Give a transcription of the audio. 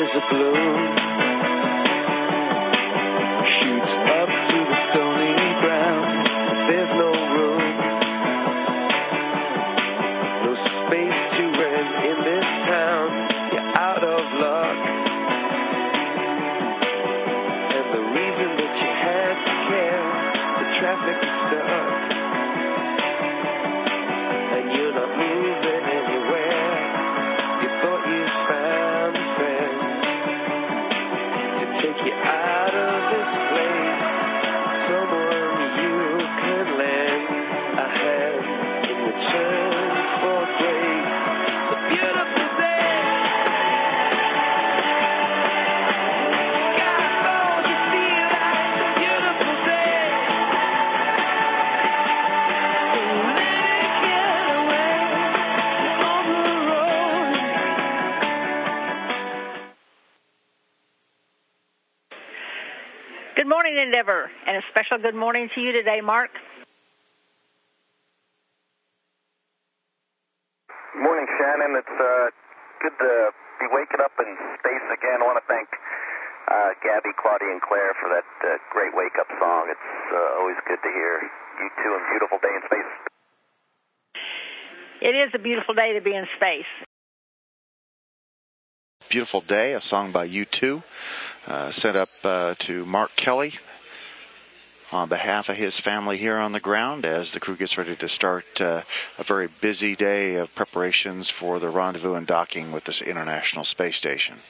as a balloon shoots up to the stony ground. There's no room, no space to rent in this town. You're out of luck, and the reason that you had to care, the traffic is stuck, and you're not moving anywhere. You thought you found a friend to take you out of this place, someone you can lend a hand in return for grace. It's a beautiful day. God knows you feel like it's a beautiful day. So let it get away on the road. Good morning, Endeavor, and a special good morning to you today, Mark. Morning, Shannon. It's good to be waking up in space again. I want to thank Gabby, Claudia, and Claire for that great wake-up song. It's always good to hear you two on a beautiful day in space. It is a beautiful day to be in space. Beautiful Day, a song by U2, sent up to Mark Kelly on behalf of his family here on the ground as the crew gets ready to start a very busy day of preparations for the rendezvous and docking with this International Space Station.